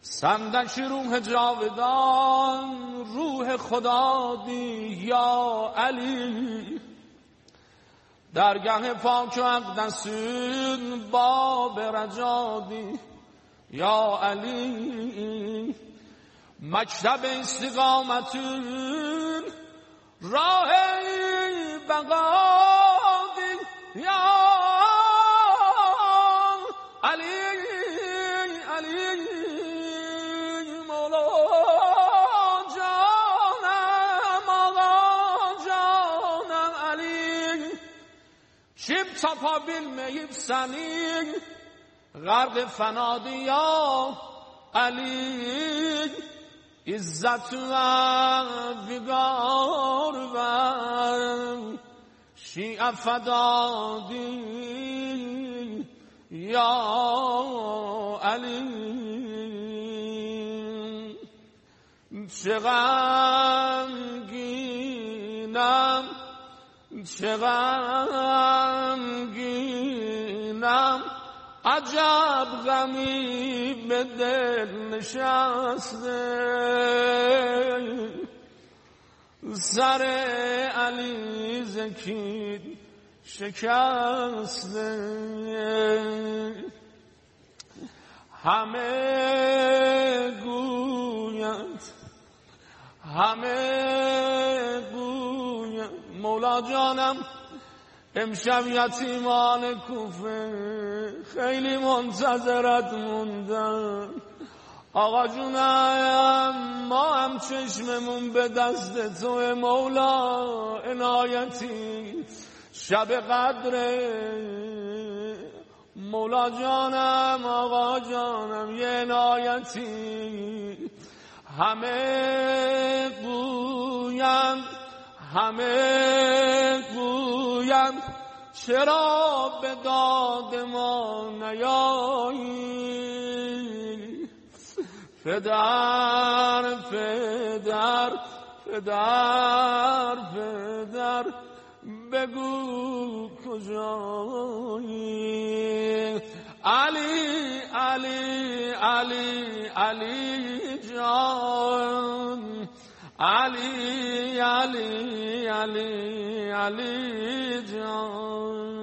سندش روح جاودان روح خدا دی یا علی درگاه پاک و اقدسین باب رجادی یا علی مکتب استقامتین راه بقادی یا علی علی مولا جانم آقا جانم علی شب تپا بالمیب سنی غرق فنادی یا علی عزت و وقار و شیعه فدادی یا علی چه غمگینم چه غمگینم عجب غمی به دل نشسته سر علی زکی شکسته همه گویند مولا جانم امشب یتیمان کوفه خیلی منتظرت موندن آقا جونم ما هم چشممون به دست تو مولا عنایتی شب قدره مولا جانم آقا جانم یه عنایتی همه گویند چرا به داد ما نیایی پدر بگو کجایی علی جان علی جان